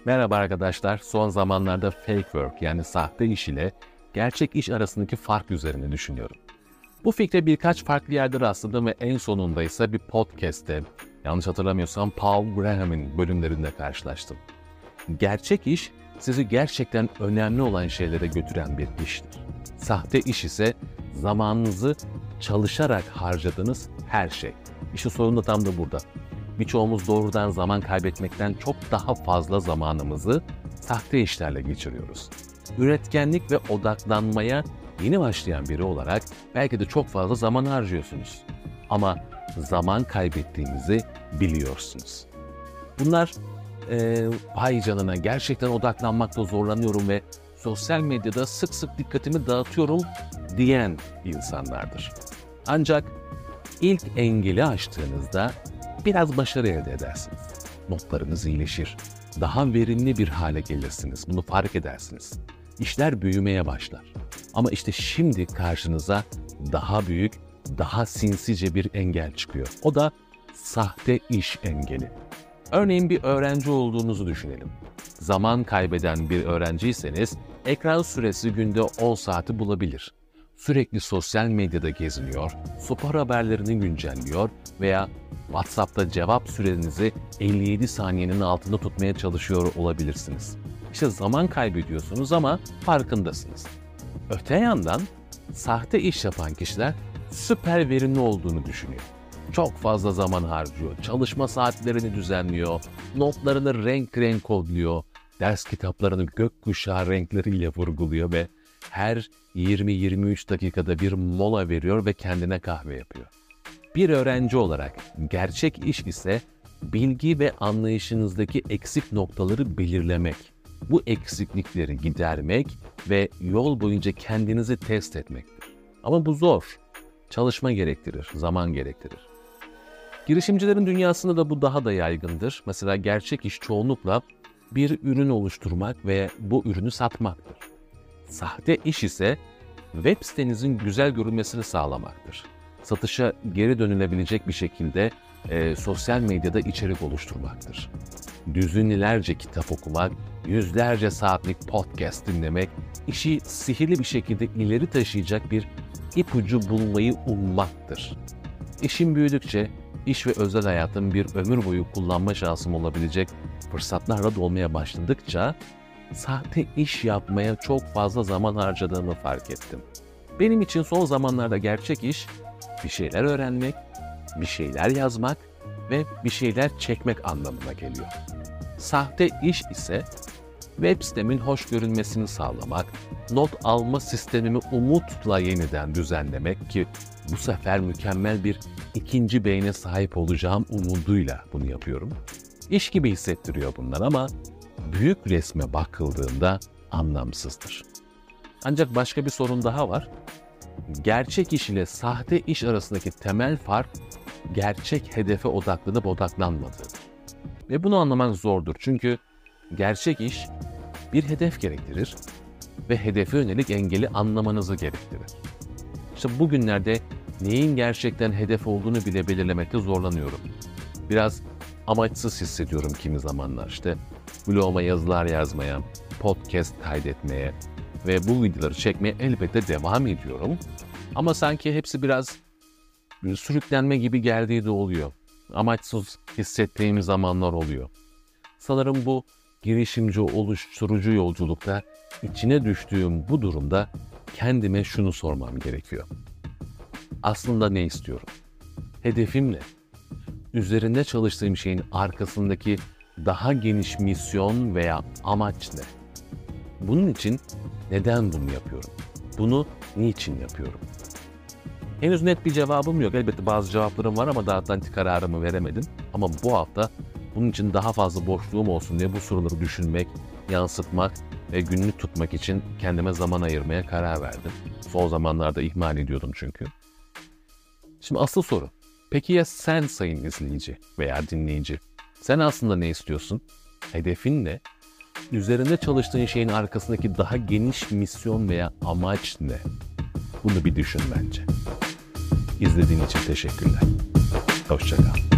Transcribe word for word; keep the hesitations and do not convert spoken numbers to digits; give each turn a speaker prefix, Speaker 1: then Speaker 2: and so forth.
Speaker 1: Merhaba arkadaşlar, son zamanlarda fake work yani sahte iş ile gerçek iş arasındaki fark üzerine düşünüyorum. Bu fikre birkaç farklı yerde rastladım ve en sonunda ise bir podcast'te, yanlış hatırlamıyorsam Paul Graham'in bölümlerinde karşılaştım. Gerçek iş, sizi gerçekten önemli olan şeylere götüren bir iştir. Sahte iş ise zamanınızı çalışarak harcadığınız her şey. İşin sorunu da tam da burada. Birçoğumuz doğrudan zaman kaybetmekten çok daha fazla zamanımızı sahte işlerle geçiriyoruz. Üretkenlik ve odaklanmaya yeni başlayan biri olarak belki de çok fazla zaman harcıyorsunuz. Ama zaman kaybettiğinizi biliyorsunuz. Bunlar e, vay canına gerçekten odaklanmakta zorlanıyorum ve sosyal medyada sık sık dikkatimi dağıtıyorum diyen insanlardır. Ancak ilk engeli aştığınızda biraz başarı elde edersiniz. Notlarınız iyileşir. Daha verimli bir hale gelirsiniz. Bunu fark edersiniz. İşler büyümeye başlar. Ama işte şimdi karşınıza daha büyük, daha sinsice bir engel çıkıyor. O da sahte iş engeli. Örneğin bir öğrenci olduğunuzu düşünelim. Zaman kaybeden bir öğrenciyseniz ekran süresi günde on saati bulabilir. Sürekli sosyal medyada geziniyor, spor haberlerini güncelliyor veya WhatsApp'ta cevap sürenizi elli yedi saniyenin altında tutmaya çalışıyor olabilirsiniz. İşte zaman kaybediyorsunuz ama farkındasınız. Öte yandan sahte iş yapan kişiler süper verimli olduğunu düşünüyor. Çok fazla zaman harcıyor, çalışma saatlerini düzenliyor, notlarını renk renk kodluyor, ders kitaplarını gökkuşağı renkleriyle vurguluyor ve her yirmi yirmi üç dakikada bir mola veriyor ve kendine kahve yapıyor. Bir öğrenci olarak gerçek iş ise bilgi ve anlayışınızdaki eksik noktaları belirlemek, bu eksiklikleri gidermek ve yol boyunca kendinizi test etmektir. Ama bu zor. Çalışma gerektirir, zaman gerektirir. Girişimcilerin dünyasında da bu daha da yaygındır. Mesela gerçek iş çoğunlukla bir ürün oluşturmak ve bu ürünü satmaktır. Sahte iş ise web sitenizin güzel görünmesini sağlamaktır. Satışa geri dönülebilecek bir şekilde e, sosyal medyada içerik oluşturmaktır. Düzinlerce kitap okumak, yüzlerce saatlik podcast dinlemek, işi sihirli bir şekilde ileri taşıyacak bir ipucu bulmayı ummaktır. İşim büyüdükçe iş ve özel hayatım bir ömür boyu kullanma şansım olabilecek fırsatlarla dolmaya başladıkça sahte iş yapmaya çok fazla zaman harcadığımı fark ettim. Benim için son zamanlarda gerçek iş bir şeyler öğrenmek, bir şeyler yazmak ve bir şeyler çekmek anlamına geliyor. Sahte iş ise web sitemin hoş görünmesini sağlamak, not alma sistemimi umutla yeniden düzenlemek ki bu sefer mükemmel bir ikinci beyne sahip olacağım umuduyla bunu yapıyorum. İş gibi hissettiriyor bunlar ama büyük resme bakıldığında anlamsızdır. Ancak başka bir sorun daha var. Gerçek iş ile sahte iş arasındaki temel fark gerçek hedefe odaklanıp odaklanmadığıdır. Ve bunu anlamak zordur çünkü gerçek iş bir hedef gerektirir ve hedefe yönelik engeli anlamanızı gerektirir. İşte bugünlerde neyin gerçekten hedef olduğunu bile belirlemekte zorlanıyorum. Biraz amaçsız hissediyorum kimi zamanlar. İşte bloguma yazılar yazmaya, podcast kaydetmeye ve bu videoları çekmeye elbette devam ediyorum. Ama sanki hepsi biraz sürüklenme gibi geldiği de oluyor. Amaçsız hissettiğim zamanlar oluyor. Sanırım bu girişimci oluşturucu yolculukta içine düştüğüm bu durumda kendime şunu sormam gerekiyor. Aslında ne istiyorum? Hedefim ne? Üzerinde çalıştığım şeyin arkasındaki daha geniş misyon veya amaç ne? Bunun için neden bunu yapıyorum? Bunu niçin yapıyorum? Henüz net bir cevabım yok. Elbette bazı cevaplarım var ama daha anti kararımı veremedim. Ama bu hafta bunun için daha fazla boşluğum olsun diye bu soruları düşünmek, yansıtmak ve günlük tutmak için kendime zaman ayırmaya karar verdim. Son zamanlarda ihmal ediyordum çünkü. Şimdi asıl soru. Peki ya sen sayın izleyici veya dinleyici? Sen aslında ne istiyorsun? Hedefin ne? Üzerinde çalıştığın şeyin arkasındaki daha geniş misyon veya amaç ne? Bunu bir düşün bence. İzlediğin için teşekkürler. Hoşça kal.